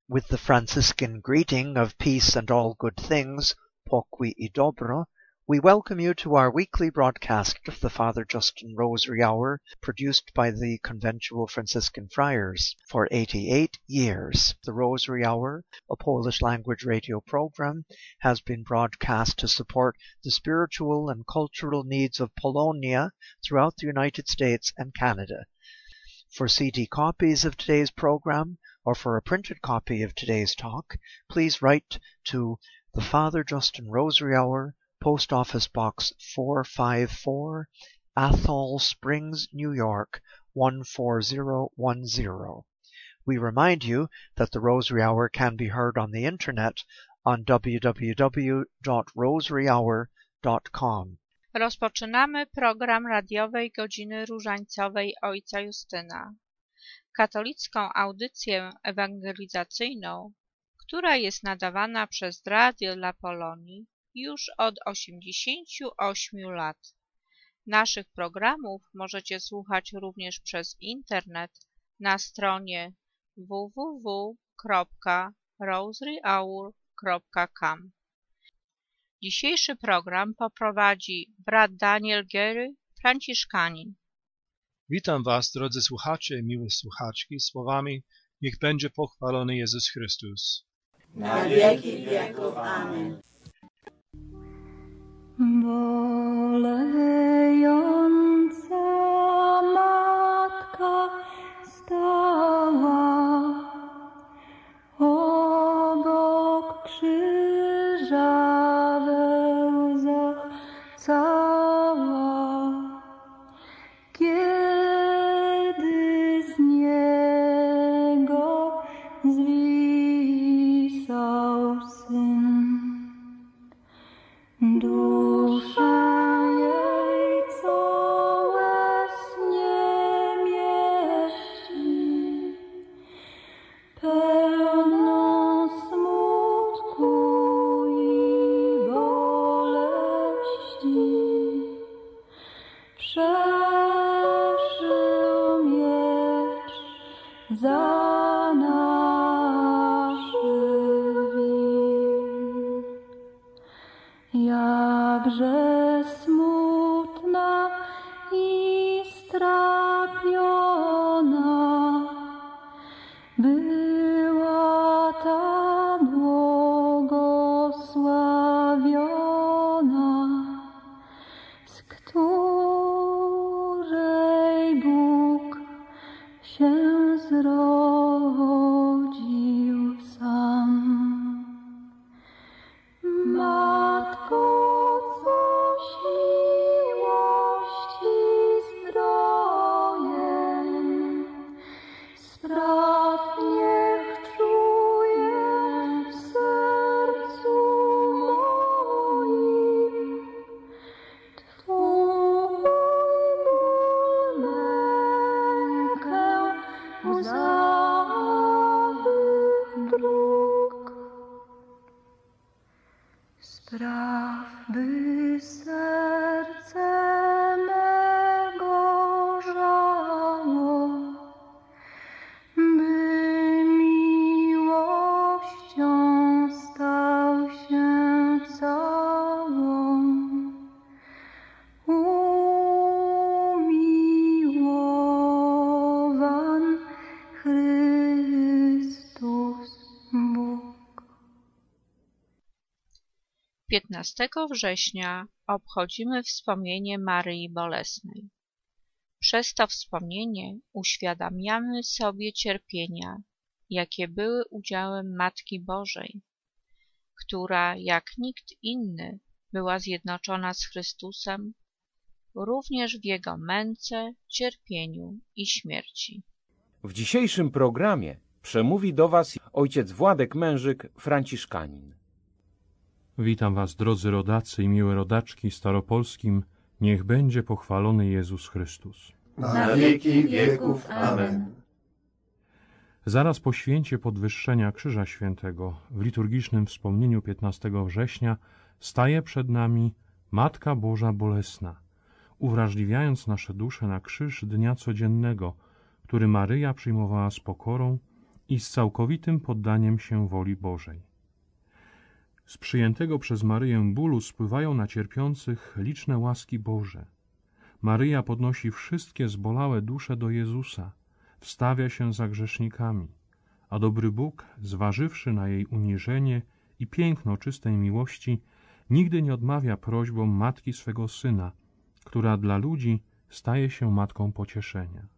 With the Franciscan greeting of peace and all good things, pokój i dobro, we welcome you to our weekly broadcast of the Father Justin Rosary Hour, produced by the Conventual Franciscan Friars for 88 years. The Rosary Hour, a Polish-language radio program, has been broadcast to support the spiritual and cultural needs of Polonia throughout the United States and Canada. For CD copies of today's program, or for a printed copy of today's talk, please write to the Father Justin Rosary Hour, Post Office Box 454, Athol Springs, New York 14010. We remind you that the Rosary Hour can be heard on the internet on www.rosaryhour.com. Rozpoczynamy program radiowej Godziny Różańcowej Ojca Justyna, katolicką audycję ewangelizacyjną, która jest nadawana przez Radio dla Polonii już od 88 lat. Naszych programów możecie słuchać również przez internet na stronie www.rosaryhour.com. Dzisiejszy program poprowadzi brat Daniel Gery, franciszkanin. Witam Was, drodzy słuchacze i miłe słuchaczki, słowami: niech będzie pochwalony Jezus Chrystus. Na wieki wieków. Amen. Bolejąca matka stała obok krzyża we łzach cała, kiedy z niego zwisał syn. Dusza jej, co łez nie mieści, pełną smutku i boleści, przeżył miecz za naszych win. Jakże smutna i strapiona była ta błogosławiona, z której Bóg się zrodził sam. Matko, co siłości zdrojem, spraw niech czuję w sercu moim Twój ból, mękę, łzawych dróg. Spraw, by serce mego żało, by miłością stał się całą. Umiłowan Chrystus Bóg. 15 września obchodzimy wspomnienie Maryi Bolesnej. Przez to wspomnienie uświadamiamy sobie cierpienia, jakie były udziałem Matki Bożej, która jak nikt inny była zjednoczona z Chrystusem również w Jego męce, cierpieniu i śmierci. W dzisiejszym programie przemówi do Was ojciec Władek Mężyk, franciszkanin. Witam Was, drodzy rodacy i miłe rodaczki, staropolskim. Niech będzie pochwalony Jezus Chrystus. Na wieki wieków. Amen. Zaraz po święcie podwyższenia Krzyża Świętego w liturgicznym wspomnieniu 15 września staje przed nami Matka Boża Bolesna, uwrażliwiając nasze dusze na krzyż dnia codziennego, który Maryja przyjmowała z pokorą i z całkowitym poddaniem się woli Bożej. Z przyjętego przez Maryję bólu spływają na cierpiących liczne łaski Boże. Maryja podnosi wszystkie zbolałe dusze do Jezusa, wstawia się za grzesznikami, a dobry Bóg, zważywszy na jej uniżenie i piękno czystej miłości, nigdy nie odmawia prośbom matki swego Syna, która dla ludzi staje się matką pocieszenia.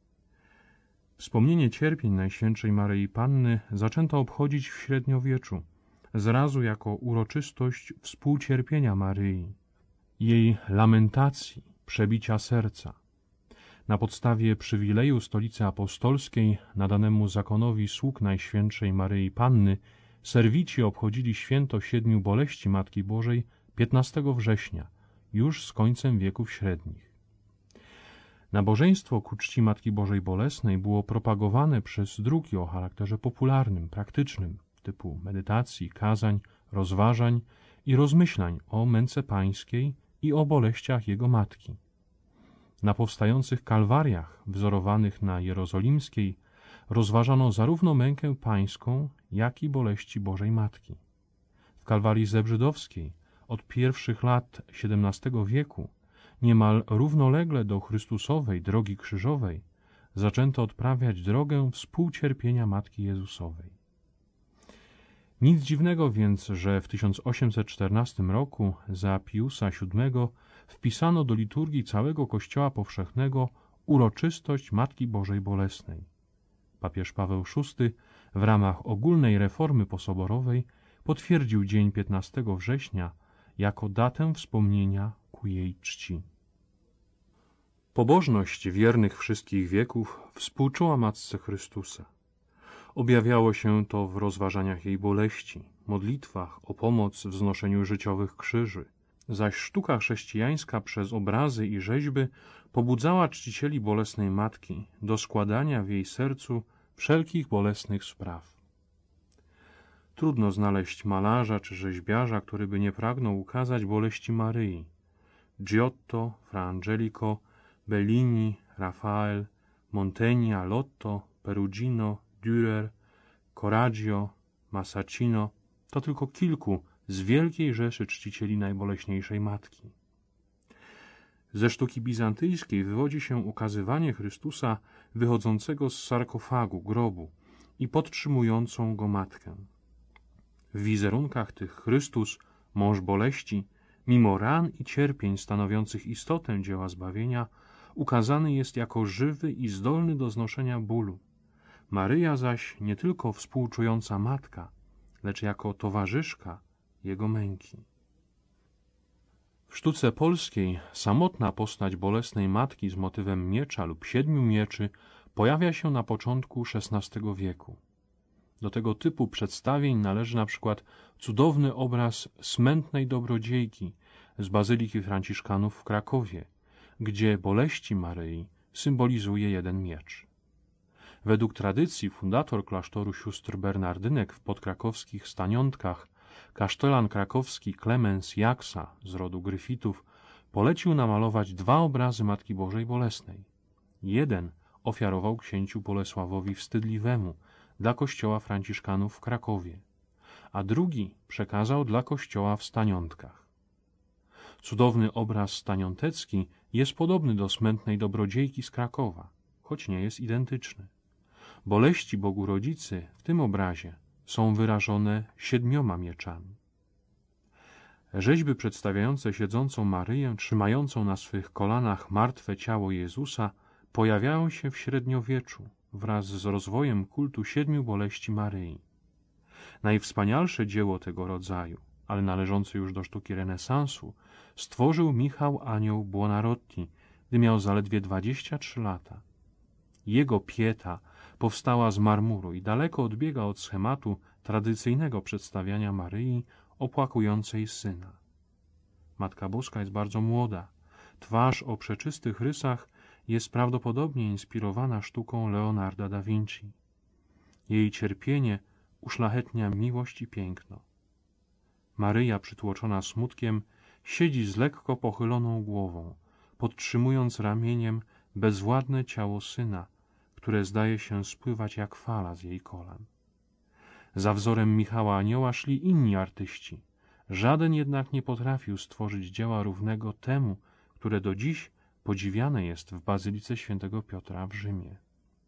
Wspomnienie cierpień Najświętszej Maryi Panny zaczęto obchodzić w średniowieczu, zrazu jako uroczystość współcierpienia Maryi, jej lamentacji, przebicia serca. Na podstawie przywileju Stolicy Apostolskiej nadanemu zakonowi sług Najświętszej Maryi Panny serwici obchodzili święto 7 boleści Matki Bożej 15 września, już z końcem wieków średnich. Nabożeństwo ku czci Matki Bożej Bolesnej było propagowane przez druki o charakterze popularnym, praktycznym, typu medytacji, kazań, rozważań i rozmyślań o męce pańskiej i o boleściach jego matki. Na powstających kalwariach, wzorowanych na jerozolimskiej, rozważano zarówno mękę pańską, jak i boleści Bożej Matki. W kalwarii zebrzydowskiej od pierwszych lat XVII wieku, niemal równolegle do Chrystusowej drogi krzyżowej, zaczęto odprawiać drogę współcierpienia Matki Jezusowej. Nic dziwnego więc, że w 1814 roku za Piusa VII wpisano do liturgii całego Kościoła powszechnego uroczystość Matki Bożej Bolesnej. Papież Paweł VI w ramach ogólnej reformy posoborowej potwierdził dzień 15 września jako datę wspomnienia ku jej czci. Pobożność wiernych wszystkich wieków współczuła Matce Chrystusa. Objawiało się to w rozważaniach jej boleści, modlitwach o pomoc w znoszeniu życiowych krzyży, zaś sztuka chrześcijańska przez obrazy i rzeźby pobudzała czcicieli bolesnej Matki do składania w jej sercu wszelkich bolesnych spraw. Trudno znaleźć malarza czy rzeźbiarza, który by nie pragnął ukazać boleści Maryi. Giotto, Fra Angelico, Bellini, Rafael, Montaigne, Lotto, Perugino, Dürer, Correggio, Masaccio to tylko kilku z wielkiej rzeszy czcicieli najboleśniejszej Matki. Ze sztuki bizantyjskiej wywodzi się ukazywanie Chrystusa wychodzącego z sarkofagu, grobu i podtrzymującą go Matkę. W wizerunkach tych Chrystus, mąż boleści, mimo ran i cierpień stanowiących istotę dzieła zbawienia, ukazany jest jako żywy i zdolny do znoszenia bólu. Maryja zaś nie tylko współczująca matka, lecz jako towarzyszka jego męki. W sztuce polskiej samotna postać bolesnej matki z motywem miecza lub 7 mieczy pojawia się na początku XVI wieku. Do tego typu przedstawień należy na przykład cudowny obraz smętnej dobrodziejki z Bazyliki Franciszkanów w Krakowie, gdzie boleści Maryi symbolizuje 1 miecz. Według tradycji fundator klasztoru sióstr Bernardynek w podkrakowskich Staniątkach, kasztelan krakowski Klemens Jaksa z rodu Gryfitów polecił namalować 2 obrazy Matki Bożej Bolesnej. Jeden ofiarował księciu Bolesławowi Wstydliwemu dla kościoła Franciszkanów w Krakowie, a drugi przekazał dla kościoła w Staniątkach. Cudowny obraz staniątecki jest podobny do smętnej dobrodziejki z Krakowa, choć nie jest identyczny. Boleści Bogu Rodzicy w tym obrazie są wyrażone 7 mieczami. Rzeźby przedstawiające siedzącą Maryję, trzymającą na swych kolanach martwe ciało Jezusa, pojawiają się w średniowieczu wraz z rozwojem kultu 7 boleści Maryi. Najwspanialsze dzieło tego rodzaju, ale należące już do sztuki renesansu, stworzył Michał Anioł Buonarroti, gdy miał zaledwie 23 lata. Jego Pieta powstała z marmuru i daleko odbiega od schematu tradycyjnego przedstawiania Maryi opłakującej Syna. Matka Boska jest bardzo młoda. Twarz o przeczystych rysach jest prawdopodobnie inspirowana sztuką Leonarda da Vinci. Jej cierpienie uszlachetnia miłość i piękno. Maryja, przytłoczona smutkiem, siedzi z lekko pochyloną głową, podtrzymując ramieniem bezwładne ciało Syna, które zdaje się spływać jak fala z jej kolan. Za wzorem Michała Anioła szli inni artyści. Żaden jednak nie potrafił stworzyć dzieła równego temu, które do dziś podziwiane jest w Bazylice Świętego Piotra w Rzymie.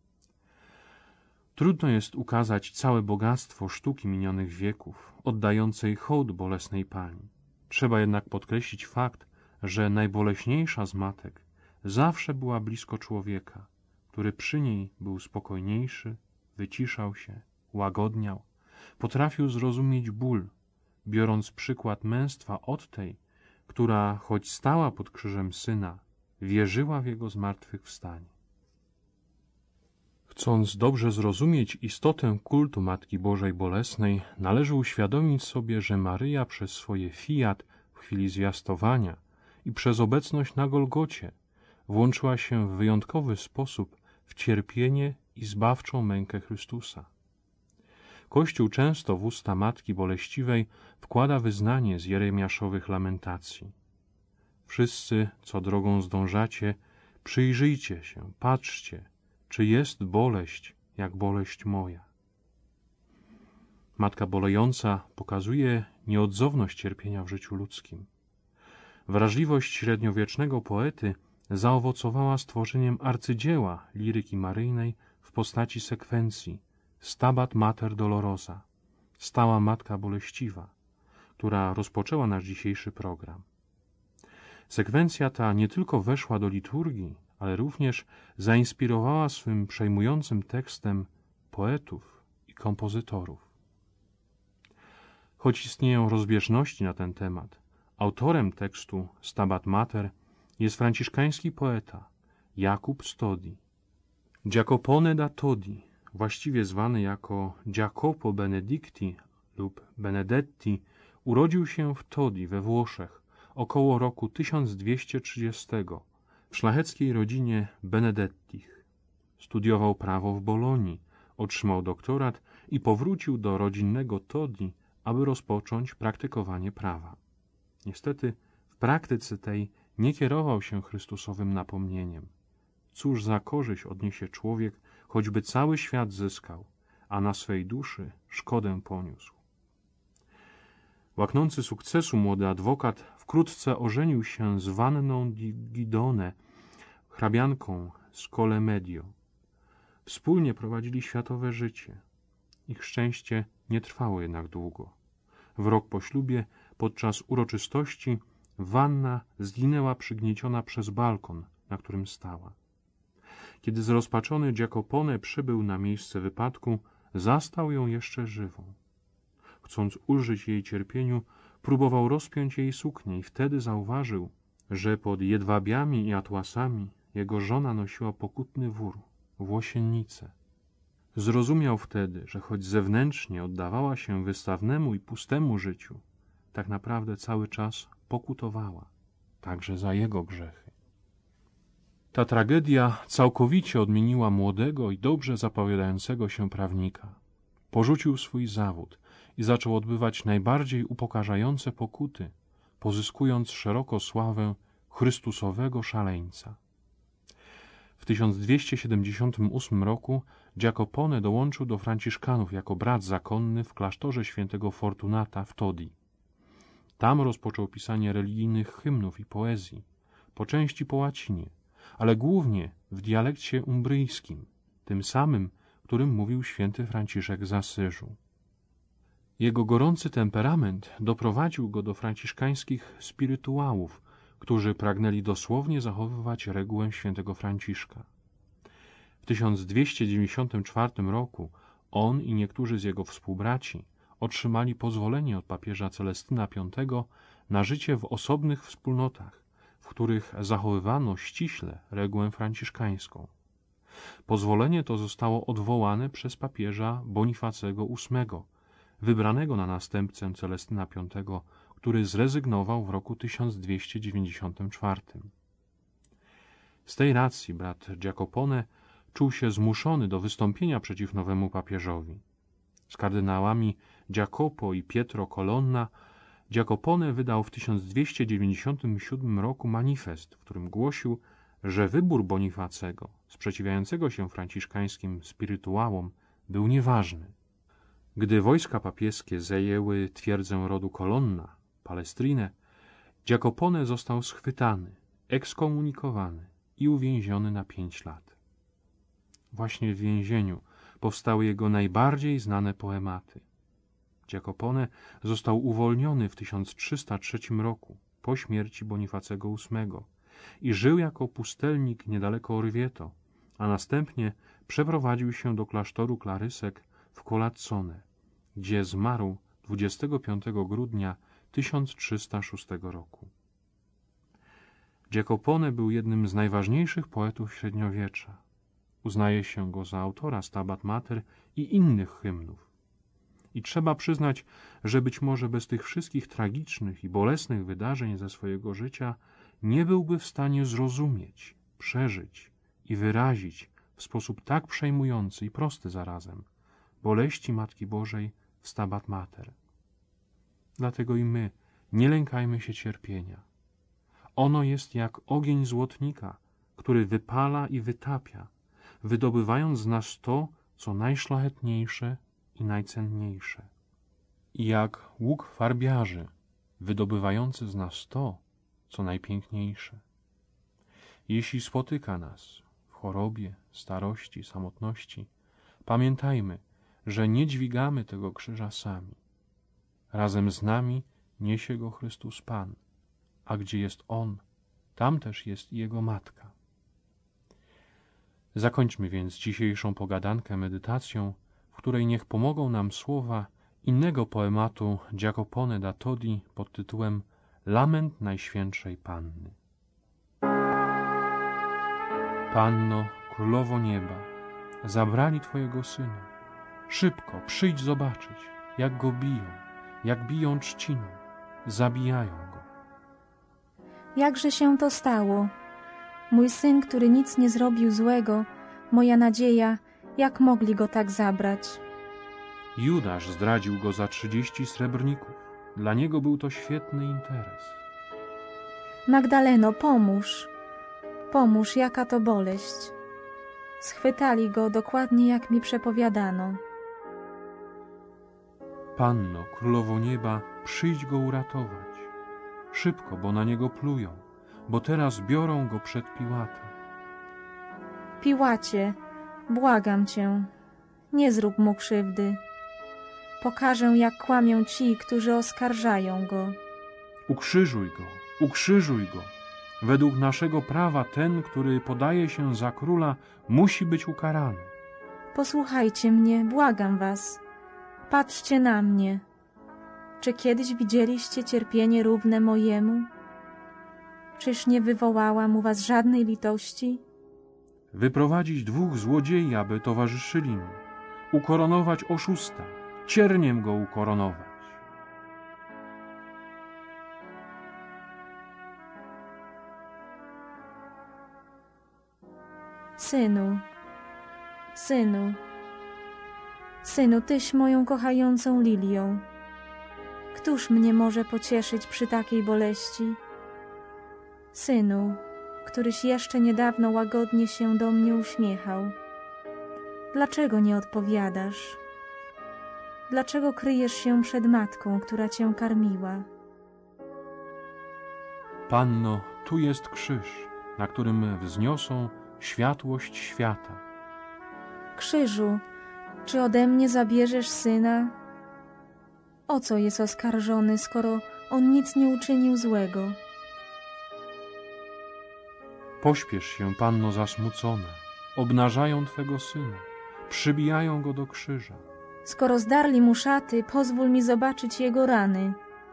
Trudno jest ukazać całe bogactwo sztuki minionych wieków, oddającej hołd bolesnej Pani. Trzeba jednak podkreślić fakt, że najboleśniejsza z matek zawsze była blisko człowieka, który przy niej był spokojniejszy, wyciszał się, łagodniał, potrafił zrozumieć ból, biorąc przykład męstwa od tej, która, choć stała pod krzyżem Syna, wierzyła w Jego zmartwychwstanie. Chcąc dobrze zrozumieć istotę kultu Matki Bożej Bolesnej, należy uświadomić sobie, że Maryja przez swoje fiat w chwili zwiastowania i przez obecność na Golgocie włączyła się w wyjątkowy sposób w cierpienie i zbawczą mękę Chrystusa. Kościół często w usta Matki Boleściwej wkłada wyznanie z jeremiaszowych lamentacji. Wszyscy, co drogą zdążacie, przyjrzyjcie się, patrzcie, czy jest boleść, jak boleść moja. Matka bolejąca pokazuje nieodzowność cierpienia w życiu ludzkim. Wrażliwość średniowiecznego poety zaowocowała stworzeniem arcydzieła liryki maryjnej w postaci sekwencji Stabat Mater Dolorosa, stała Matka Boleściwa, która rozpoczęła nasz dzisiejszy program. Sekwencja ta nie tylko weszła do liturgii, ale również zainspirowała swym przejmującym tekstem poetów i kompozytorów. Choć istnieją rozbieżności na ten temat, autorem tekstu Stabat Mater jest franciszkański poeta Jakub z Todi. Giacopone da Todi, właściwie zwany jako Jacopo Benedicti lub Benedetti, urodził się w Todi we Włoszech około roku 1230 w szlacheckiej rodzinie Benedettich. Studiował prawo w Bolonii, otrzymał doktorat i powrócił do rodzinnego Todi, aby rozpocząć praktykowanie prawa. Niestety w praktyce tej nie kierował się Chrystusowym napomnieniem. Cóż za korzyść odniesie człowiek, choćby cały świat zyskał, a na swej duszy szkodę poniósł. Łaknący sukcesu młody adwokat wkrótce ożenił się z Wanną di Guidone, hrabianką z Colle Medio. Wspólnie prowadzili światowe życie. Ich szczęście nie trwało jednak długo. W rok po ślubie, podczas uroczystości, Wanna zginęła przygnieciona przez balkon, na którym stała. Kiedy zrozpaczony Giacopone przybył na miejsce wypadku, zastał ją jeszcze żywą. Chcąc ulżyć jej cierpieniu, próbował rozpiąć jej suknię i wtedy zauważył, że pod jedwabiami i atłasami jego żona nosiła pokutny wór, włosiennicę. Zrozumiał wtedy, że choć zewnętrznie oddawała się wystawnemu i pustemu życiu, tak naprawdę cały czas pokutowała, także za jego grzechy. Ta tragedia całkowicie odmieniła młodego i dobrze zapowiadającego się prawnika. Porzucił swój zawód i zaczął odbywać najbardziej upokarzające pokuty, pozyskując szeroko sławę Chrystusowego szaleńca. W 1278 roku Giacopone dołączył do franciszkanów jako brat zakonny w klasztorze świętego Fortunata w Todi. Tam rozpoczął pisanie religijnych hymnów i poezji, po części po łacinie, ale głównie w dialekcie umbryjskim, tym samym, którym mówił święty Franciszek z Asyżu. Jego gorący temperament doprowadził go do franciszkańskich spirytuałów, którzy pragnęli dosłownie zachowywać regułę świętego Franciszka. W 1294 roku on i niektórzy z jego współbraci otrzymali pozwolenie od papieża Celestyna V na życie w osobnych wspólnotach, w których zachowywano ściśle regułę franciszkańską. Pozwolenie to zostało odwołane przez papieża Bonifacego VIII, wybranego na następcę Celestyna V, który zrezygnował w roku 1294. Z tej racji brat Giacopone czuł się zmuszony do wystąpienia przeciw nowemu papieżowi. Z kardynałami Jacopo i Pietro Colonna Giacopone wydał w 1297 roku manifest, w którym głosił, że wybór Bonifacego, sprzeciwiającego się franciszkańskim spirytuałom, był nieważny. Gdy wojska papieskie zajęły twierdzę rodu Colonna, Palestrinę, Giacopone został schwytany, ekskomunikowany i uwięziony na 5 lat. Właśnie w więzieniu powstały jego najbardziej znane poematy. Giacopone został uwolniony w 1303 roku po śmierci Bonifacego VIII i żył jako pustelnik niedaleko Orvieto, a następnie przeprowadził się do klasztoru klarysek w Colazzone, gdzie zmarł 25 grudnia 1306 roku. Giacopone był jednym z najważniejszych poetów średniowiecza. Uznaje się go za autora Stabat Mater i innych hymnów. I trzeba przyznać, że być może bez tych wszystkich tragicznych i bolesnych wydarzeń ze swojego życia nie byłby w stanie zrozumieć, przeżyć i wyrazić w sposób tak przejmujący i prosty zarazem boleści Matki Bożej w Stabat Mater. Dlatego i my nie lękajmy się cierpienia. Ono jest jak ogień złotnika, który wypala i wytapia, wydobywając z nas to, co najszlachetniejsze i najcenniejsze. I jak łuk farbiarzy, wydobywający z nas to, co najpiękniejsze. Jeśli spotyka nas w chorobie, starości, samotności, pamiętajmy, że nie dźwigamy tego krzyża sami. Razem z nami niesie go Chrystus Pan, a gdzie jest On, tam też jest i Jego Matka. Zakończmy więc dzisiejszą pogadankę medytacją, w której niech pomogą nam słowa innego poematu Giacopone da Todi pod tytułem Lament Najświętszej Panny. Panno, Królowo Nieba, zabrali Twojego Syna. Szybko przyjdź zobaczyć, jak Go biją, jak biją trzciną, zabijają Go. Jakże się to stało? Mój Syn, który nic nie zrobił złego, moja nadzieja, jak mogli Go tak zabrać? Judasz zdradził Go za 30 srebrników. Dla niego był to świetny interes. Magdaleno, pomóż. Pomóż, jaka to boleść. Schwytali Go dokładnie, jak mi przepowiadano. Panno, Królowo Nieba, przyjdź Go uratować. Szybko, bo na Niego plują, bo teraz biorą Go przed Piłatem. Piłacie, błagam Cię, nie zrób Mu krzywdy. Pokażę, jak kłamią ci, którzy oskarżają Go. Ukrzyżuj Go, ukrzyżuj Go. Według naszego prawa ten, który podaje się za króla, musi być ukarany. Posłuchajcie mnie, błagam was. Patrzcie na mnie. Czy kiedyś widzieliście cierpienie równe mojemu? Czyż nie wywołałam u was żadnej litości? Wyprowadzić 2 złodziei, aby towarzyszyli mu. Ukoronować oszusta, cierniem go ukoronować. Synu, Synu, Synu, Tyś moją kochającą lilią. Któż mnie może pocieszyć przy takiej boleści? Synu, któryś jeszcze niedawno łagodnie się do mnie uśmiechał. Dlaczego nie odpowiadasz? Dlaczego kryjesz się przed matką, która Cię karmiła? Panno, tu jest krzyż, na którym wzniosą światłość świata. Krzyżu, czy ode mnie zabierzesz Syna? O co jest oskarżony, skoro on nic nie uczynił złego? Pośpiesz się, Panno zasmucona, obnażają Twego Syna, przybijają Go do krzyża. Skoro zdarli mu szaty, pozwól mi zobaczyć jego rany.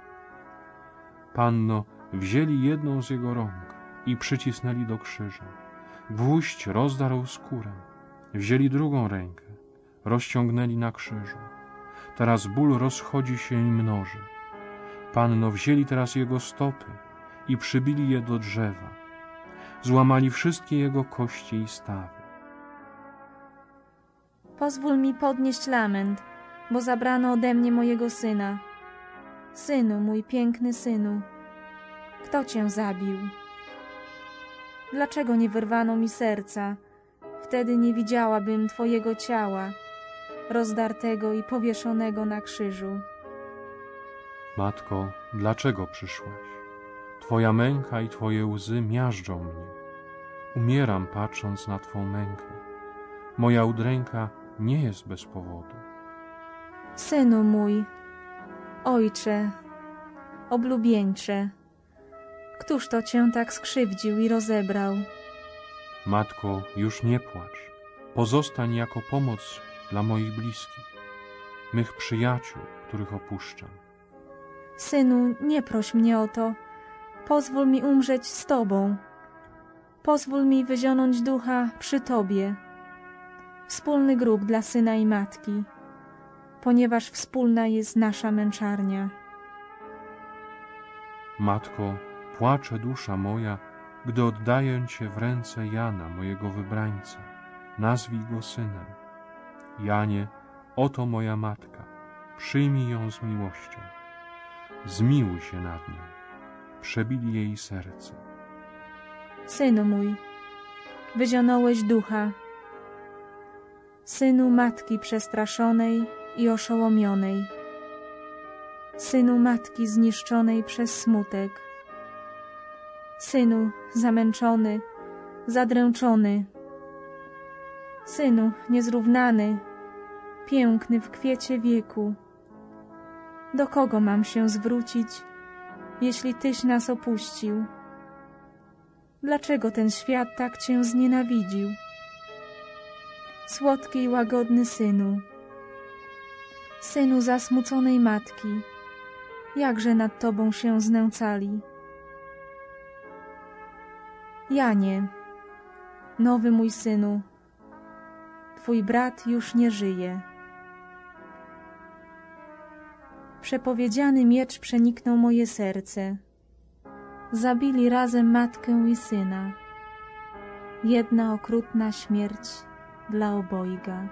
Panno, wzięli jedną z jego rąk i przycisnęli do krzyża. Gwóźdź rozdarł skórę. Wzięli drugą rękę, rozciągnęli na krzyżu. Teraz ból rozchodzi się i mnoży. Panno, wzięli teraz jego stopy i przybili je do drzewa. Złamali wszystkie jego kości i stawy. Pozwól mi podnieść lament, bo zabrano ode mnie mojego Syna. Synu, mój piękny Synu, kto Cię zabił? Dlaczego nie wyrwano mi serca? Wtedy nie widziałabym Twojego ciała, rozdartego i powieszonego na krzyżu. Matko, dlaczego przyszłaś? Twoja męka i Twoje łzy miażdżą mnie. Umieram, patrząc na Twą mękę. Moja udręka nie jest bez powodu. Synu mój, Ojcze, oblubieńcze, któż to Cię tak skrzywdził i rozebrał? Matko, już nie płacz. Pozostań jako pomoc dla moich bliskich, mych przyjaciół, których opuszczam. Synu, nie proś mnie o to. Pozwól mi umrzeć z Tobą. Pozwól mi wyzionąć ducha przy Tobie. Wspólny grób dla syna i matki, ponieważ wspólna jest nasza męczarnia. Matko, płacze dusza moja, gdy oddaję Cię w ręce Jana, mojego wybrańca. Nazwij go synem. Janie, oto moja matka, przyjmij ją z miłością. Zmiłuj się nad nią, przebili jej serce. Synu mój, wyzionąłeś ducha, synu matki przestraszonej i oszołomionej, synu matki zniszczonej przez smutek, synu zamęczony, zadręczony, synu niezrównany, piękny w kwiecie wieku. Do kogo mam się zwrócić, jeśli Tyś nas opuścił? Dlaczego ten świat tak Cię znienawidził? Słodki i łagodny synu, synu zasmuconej matki, jakże nad Tobą się znęcali. Janie, nowy mój synu, Twój brat już nie żyje. Przepowiedziany miecz przeniknął moje serce. Zabili razem matkę i syna. Jedna okrutna śmierć dla obojga.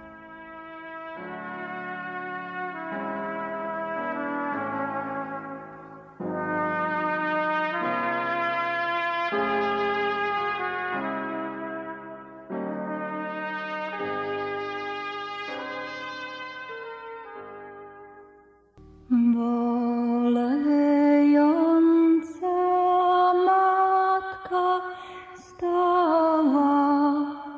Bolejąca matka stała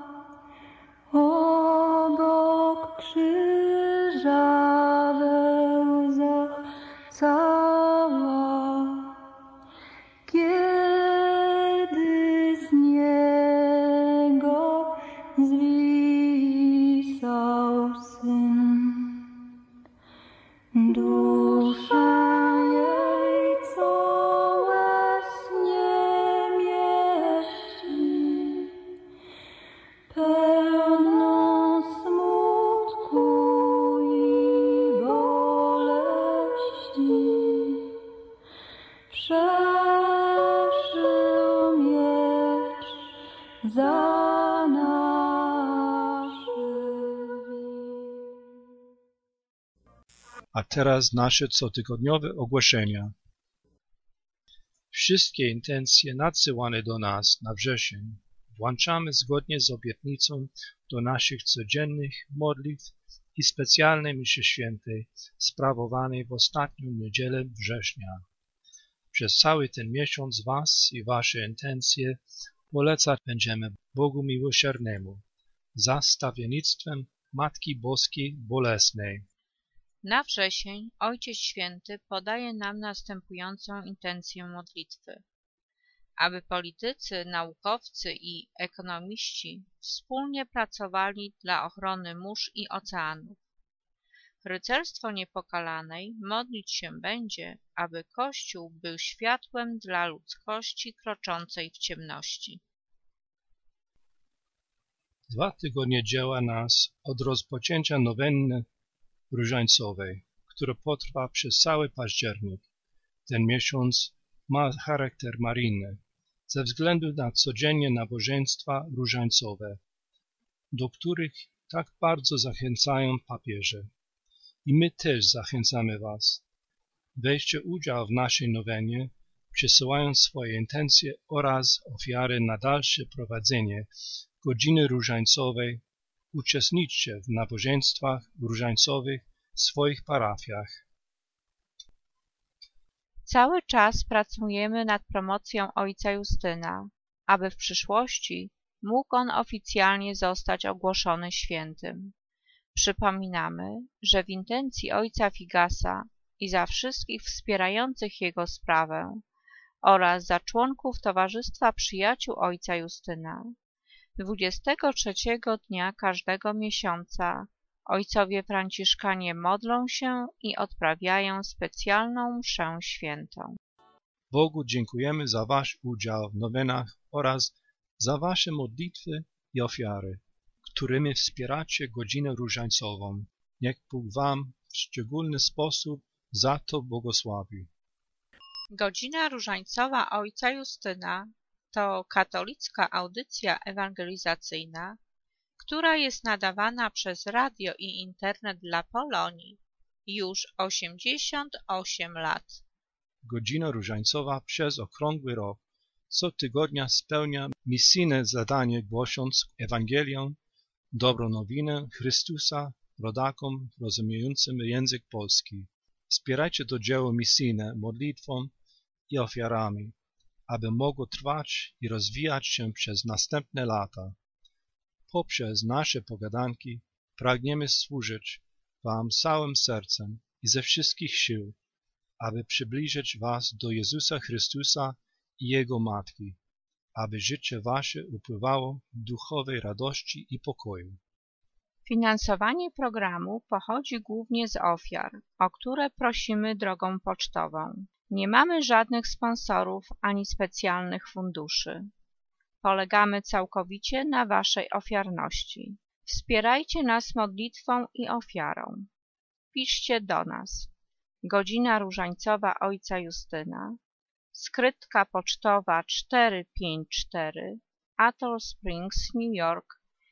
obok krzyża we łzach cała, kiedy z niego zwisał syn. Dusza jej, co łez nie mieści, pełną smutku i boleści, przeszył miecz za nasze winy. A teraz nasze cotygodniowe ogłoszenia. Wszystkie intencje nadsyłane do nas na wrzesień włączamy zgodnie z obietnicą do naszych codziennych modlitw i specjalnej mszy świętej sprawowanej w ostatnią niedzielę września. Przez cały ten miesiąc Was i Wasze intencje polecać będziemy Bogu Miłosiernemu za stawiennictwem Matki Boskiej Bolesnej. Na wrzesień Ojciec Święty podaje nam następującą intencję modlitwy. Aby politycy, naukowcy i ekonomiści wspólnie pracowali dla ochrony mórz i oceanów. Rycerstwo Niepokalanej modlić się będzie, aby Kościół był światłem dla ludzkości kroczącej w ciemności. 2 tygodnie działa nas od rozpoczęcia nowenny różańcowej, która potrwa przez cały październik. Ten miesiąc ma charakter maryjny, ze względu na codziennie nabożeństwa różańcowe, do których tak bardzo zachęcają papieże. I my też zachęcamy Was. Weźcie udział w naszej nowenie przesyłając swoje intencje oraz ofiary na dalsze prowadzenie godziny różańcowej. Uczestniczcie w nabożeństwach różańcowych w swoich parafiach. Cały czas pracujemy nad promocją ojca Justyna, aby w przyszłości mógł on oficjalnie zostać ogłoszony świętym. Przypominamy, że w intencji ojca Figasa i za wszystkich wspierających jego sprawę oraz za członków Towarzystwa Przyjaciół ojca Justyna 23 dnia każdego miesiąca ojcowie franciszkanie modlą się i odprawiają specjalną mszę świętą. Bogu dziękujemy za wasz udział w nowinach oraz za wasze modlitwy i ofiary, którymi wspieracie godzinę różańcową. Niech Bóg wam w szczególny sposób za to błogosławi. Godzina różańcowa ojca Justyna to katolicka audycja ewangelizacyjna, która jest nadawana przez radio i internet dla Polonii już 88 lat. Godzina różańcowa przez okrągły rok co tygodnia spełnia misyjne zadanie, głosząc Ewangelię, dobrą nowinę Chrystusa rodakom rozumiejącym język polski. Wspierajcie to dzieło misyjne modlitwą i ofiarami, aby mogło trwać i rozwijać się przez następne lata. Poprzez nasze pogadanki pragniemy służyć wam całym sercem i ze wszystkich sił, aby przybliżyć was do Jezusa Chrystusa i Jego Matki, aby życie wasze upływało w duchowej radości i pokoju. Finansowanie programu pochodzi głównie z ofiar, o które prosimy drogą pocztową. Nie mamy żadnych sponsorów ani specjalnych funduszy. Polegamy całkowicie na waszej ofiarności. Wspierajcie nas modlitwą i ofiarą. Piszcie do nas. Godzina różańcowa ojca Justyna, skrytka pocztowa 454, Atoll Springs, New York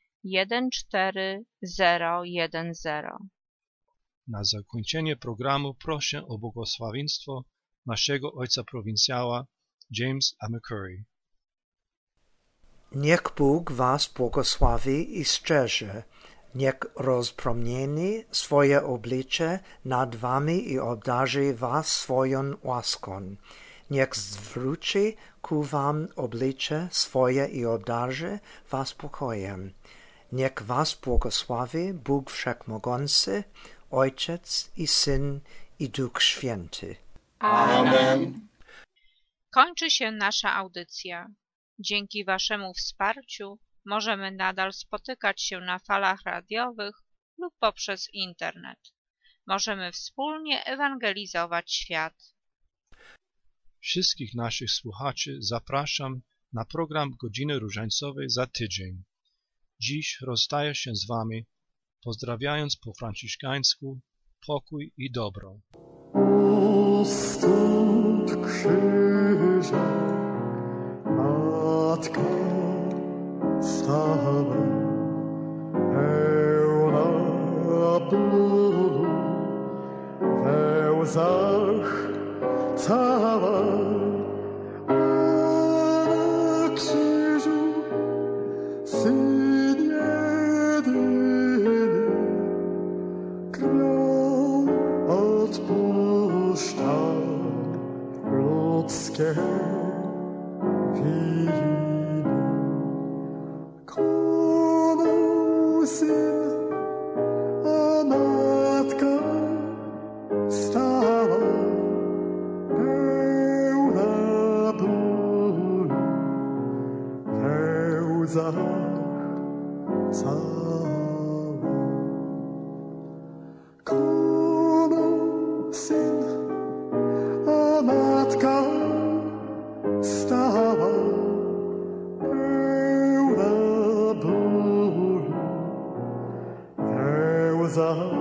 14010. Na zakończenie programu proszę o błogosławieństwo naszego ojca prowincjała James A. McCurry. Niech Bóg was błogosławi i strzeże. Niech rozpromieni swoje oblicze nad wami i obdarzy was swoją łaską. Niech zwróci ku wam oblicze swoje i obdarzy was pokojem. Niech was błogosławi Bóg Wszechmogący, Ojciec i Syn i Duch Święty. Amen. Kończy się nasza audycja. Dzięki waszemu wsparciu możemy nadal spotykać się na falach radiowych lub poprzez internet. Możemy wspólnie ewangelizować świat. Wszystkich naszych słuchaczy zapraszam na program Godziny Różańcowej za tydzień. Dziś rozstaję się z wami, pozdrawiając po franciszkańsku pokój i dobro. Stód krzyża, Matka stała, pełna bólu, we łzach cała, a na krzyżu Syn jedyny krwią odpuszcza ludzkie winy. Konął Syn, a Matka stała, pełna bólu, we łzach cała. Konął Syn, a Matka stała, pełna bólu, we łzach